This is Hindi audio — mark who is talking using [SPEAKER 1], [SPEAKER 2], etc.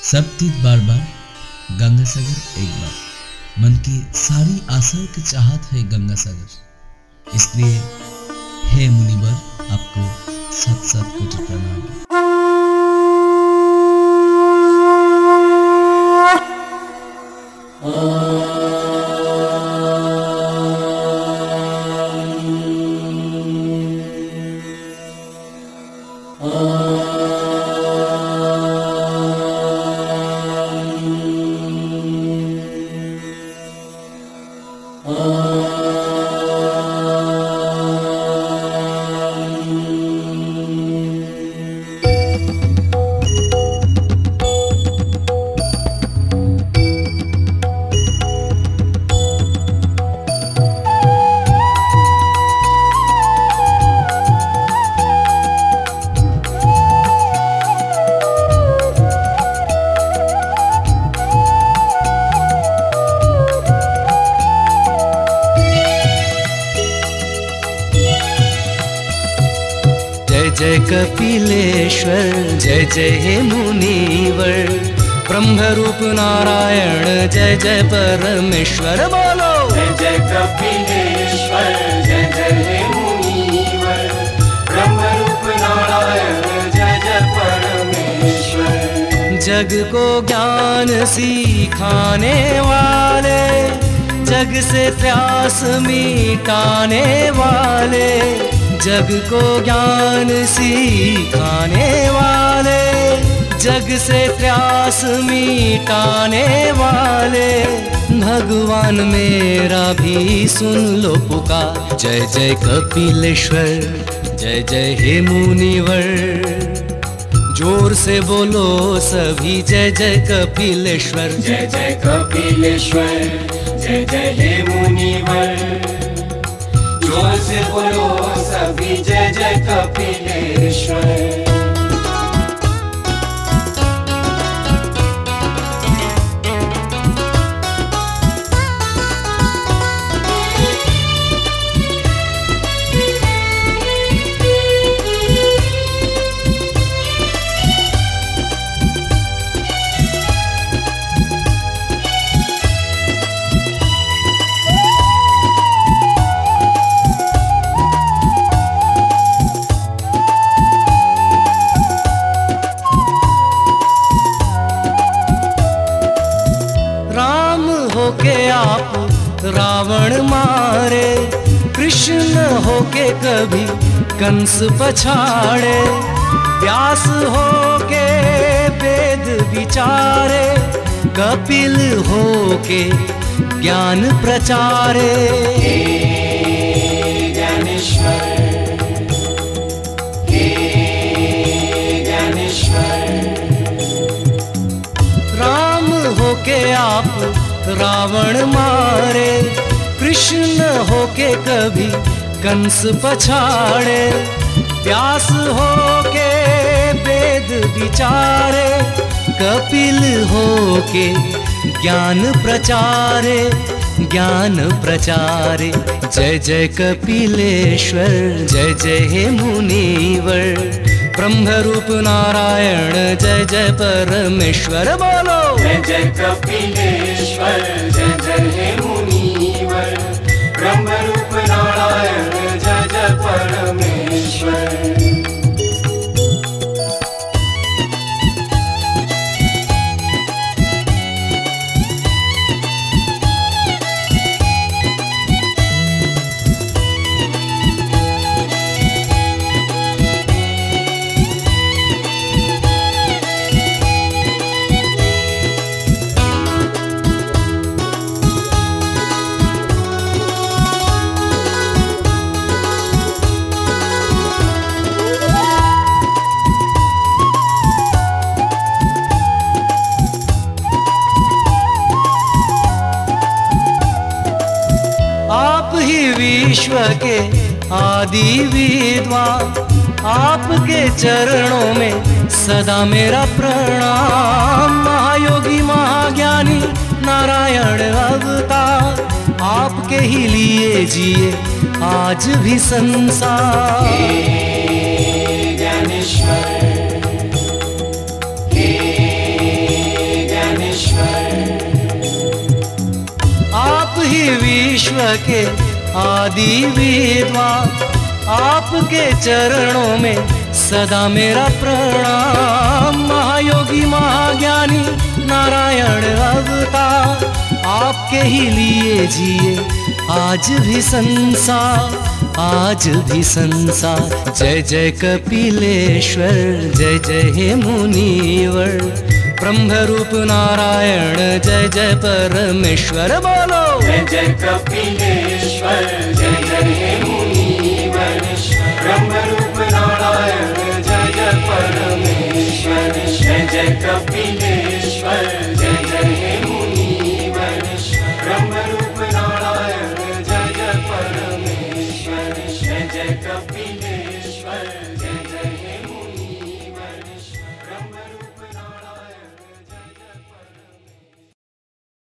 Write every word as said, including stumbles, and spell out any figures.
[SPEAKER 1] सब तीत बार बार, गंगा सागर एक बार। मन की सारी आशाओं की चाहत है गंगा सागर, इसलिए हे मुनिवर, आपको सत सत कोटि प्रणाम।
[SPEAKER 2] जय कपिलेश्वर, जय जय हे मुनिवर, ब्रह्म रूप नारायण, जय जय परमेश्वर। बोलो
[SPEAKER 3] जय जय कपिलेश्वर, जय जय हे मुनिवर, ब्रह्म रूप नारायण, जय जय परमेश्वर।
[SPEAKER 2] जग को ज्ञान सिखाने वाले, जग से त्रास मिटाने वाले, जग को ज्ञान सिखाने वाले, जग से त्रास मिटाने वाले, भगवान मेरा भी सुन लो पुकार। जय जय कपिलेश्वर, जय जय हे मुनिवर, जोर से बोलो सभी जय जय कपिलेश्वर।
[SPEAKER 3] जय जय कपिलेश्वर, जय जय हे मुनिवर, जोर से बोलो सभी जय जय कपिलेश्वर।
[SPEAKER 2] होके आप रावण मारे, कृष्ण होके कभी कंस पछाड़े, व्यास होके वेद विचारे, कपिल होके ज्ञान प्रचारे।
[SPEAKER 3] हे ज्ञानेश्वर, हे ज्ञानेश्वर।
[SPEAKER 2] राम होके आप रावण मारे, कृष्ण होके कभी कंस पछाड़े, व्यास होके वेद विचारे, कपिल होके ज्ञान प्रचारे, ज्ञान प्रचारे। जय जय कपिलेश्वर, जय जय हे मुनिवर, ब्रह्म रूप नारायण, जय जय परमेश्वर। बोलो
[SPEAKER 3] जय जय कपिलेश्वर, जय जय हे मुनिवर, ब्रह्म रूप नारायण, जय जय परमेश्वर।
[SPEAKER 2] आप ही विश्व के आदि विद्वान, आपके चरणों में सदा मेरा प्रणाम। महायोगी महाज्ञानी नारायण अवतार, आपके ही लिए जिए आज भी संसार।
[SPEAKER 3] हे ज्ञानेश्वर, हे
[SPEAKER 2] के आदि विद्वान, आपके चरणों में सदा मेरा प्रणाम। महायोगी महाज्ञानी नारायण अवतार, आपके ही लिए जिए आज भी संसार, आज भी संसार। जय जय कपिलेश्वर, जय जय हे मुनिवर, ब्रह्म रूप नारायण, जय जय परमेश्वर। बोलो
[SPEAKER 3] जय जय कपिलेश्वर, जय जय हे मुनिवर, ब्रह्म रूप नारायण, जय जय परमेश्वर। जय जय कपिलेश्वर,